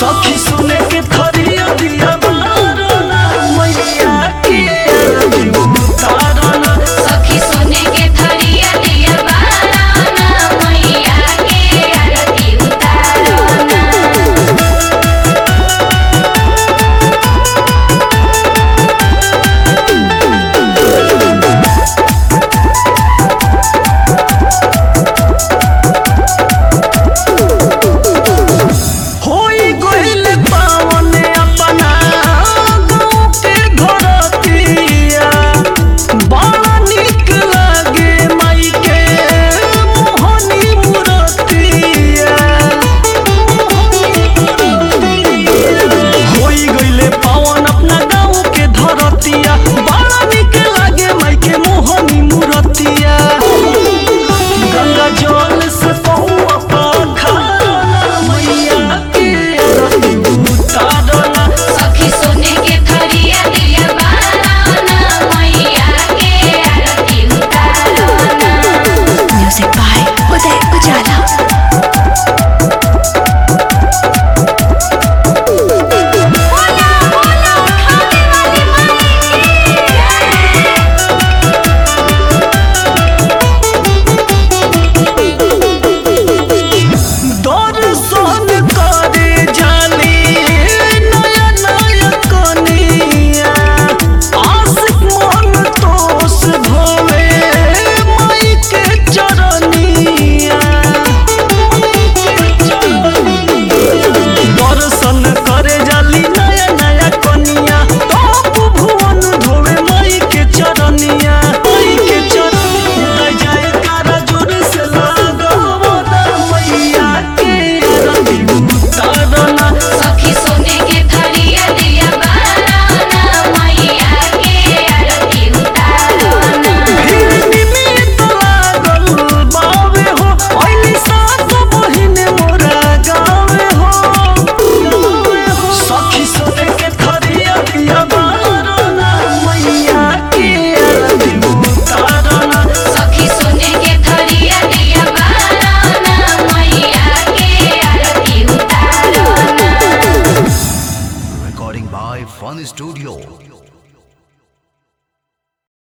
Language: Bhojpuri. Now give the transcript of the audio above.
सखी सुने के थरिया दिया बारना मैया के आरती उतारना। सखी सुने के थरिया दिया बारना मैया के आरती उतारना। होई गइल पावन अपना गाँव के घरतिया, बड़ा निक लागे माई के मोहनी मूरतिया। होई गइल पावन अपना गाँव के धरतिया, बड़ा निक लागे माई के मोहनी मूरतिया। गंगा जल से पहुआ पखारना मैया के आरती उतारना। सखी सुने के थरिया दिया बारना मैया के आरती उतारना। Music by Uday Ujala. बोला बोला खाने वाली माई की जय। दर्शन करे जाली नया नया कनिया, आशिक मन तोष धोवे माई के चरनिया। दर्शन करे जाली नया नया कनिया, तब भुवन धोवे माई के चरनिया। माई के चरनिया जाए कारा जोर से लगावना मैया के आरती उतारना। सखी सुने के थरिया दिया बारना मैया के आरती उतारना। हिरनी में तो लागल बावे हो, ओइनी सात बहिन मोरा गावे हो। सखी सुने के थरिया दिया बारना मैया के आरती उतारना। सखी सुने के थरिया दिया बारना मैया के आरती उतारना। Recording by Fun Studio.